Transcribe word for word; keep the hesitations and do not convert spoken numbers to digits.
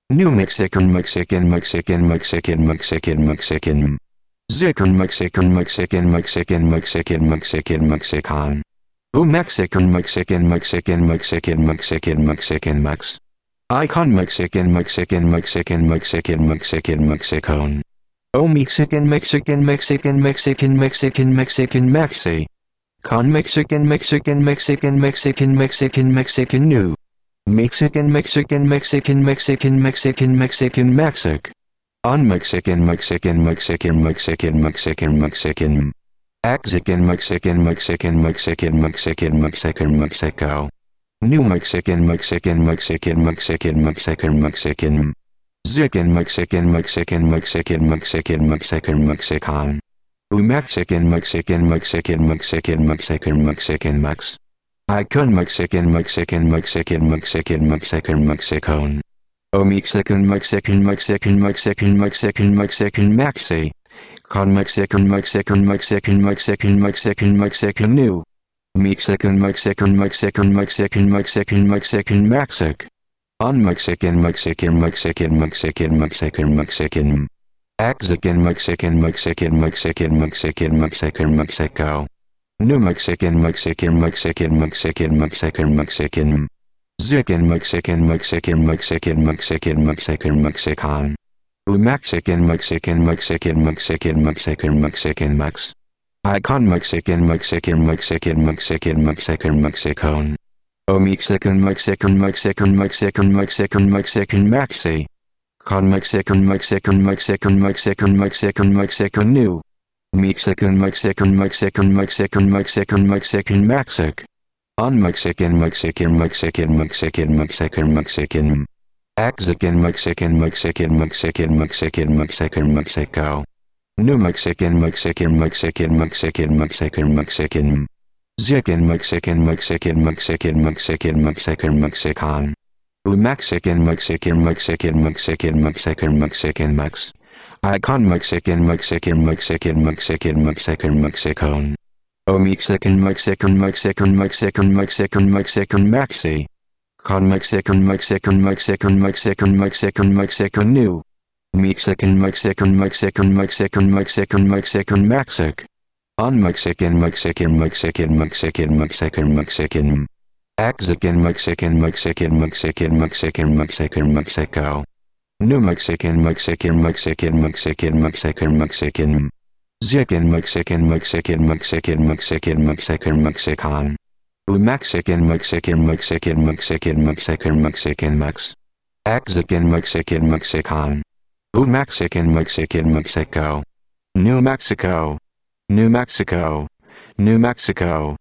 New Mexican Mexican Mexican Mexican Mexican Mexican Zican Mexican Mexican Mexican Mexican Mexican Mexican U Mexican Mexican Mexican Mexican Mexican Mexican Mex Icon Mexican Mexican Mexican Mexican Mexican Mexicon O Mexican Mexican Mexican Mexican Mexican Mexican Mexi Con Mexican Mexican Mexican Mexican Mexican Mexican New Mexican Mexican Mexican Mexican Mexican Mexican Mexic On Mexican Mexican Mexican Mexican Mexican Mexican Axican Mexican Mexican Mexican Mexican Mexican Mexico New Mexican Mexican Mexican Mexican Mexican Mexican Zican Mexican Mexican Mexican Mexican Mexican Mexicon U Mexican Mexican Mexican Mexican Mexican Mexican Mex Icon Mexican Mexican Mexican Mexican Mexican Mexicon O Mexican Mexican Mexican Mexican Mexican Mexican Mexi Con Mexican Mexican Mexican Mexican Mexican Mexican New Mexican Mexican Mexican Mexican Mexican Mexican Mexic On Mexican Mexican Mexican Mexican Mexican Mexican Axican Mexican Mexican Mexican Mexican Mexican Mexico New Mexican Mexican Mexican Mexican Mexican Mexican Zican Mexican Mexican Mexican Mexican Mexican Mexicon U Mexican Mexican Mexican Mexican Mexican Mexican Mex Icon Mexican Mexican Mexican Mexican Mexican Mexicon O Mexican Mexican Mexican Mexican Mexican Mexican Mexi Con Mexican Mexican Mexican Mexican Mexican Mexican New Mexican Mexican Mexican Mexican Mexican Mexican Mexic On Mexican Mexican Mexican Mexican Mexican Mexican Axican Mexican Mexican Mexican Mexican Mexican Mexico New Mexican Mexican Mexican Mexican Mexican Mexican Zican Mexican Mexican Mexican Mexican Mexican Mexicon U Mexican Mexican Mexican Mexican Mexican Mexican Mex Icon Mexican Mexican Mexican Mexican Mexican Mexicon O Mexican Mexican Mexican Mexican Mexican Mexican Mexi Con Mexican Mexican Mexican Mexican Mexican Mexican New Mexican Mexican Mexican Mexican Mexican Mexican Mexic On Mexican Mexican Mexican Mexican Mexican Mexican Axican Mexican Mexican Mexican Mexican Mexican Mexico New Mexican Mexican Mexican Mexican Mexican Mexican Zican Mexican Mexican Mexican Mexican Mexican Mexicon U Mexican Mexican Mexican Mexican Mexican Mexican Mex Axican Mexican Mexicon U Mexican Mexican Mexico New Mexico New Mexico New Mexico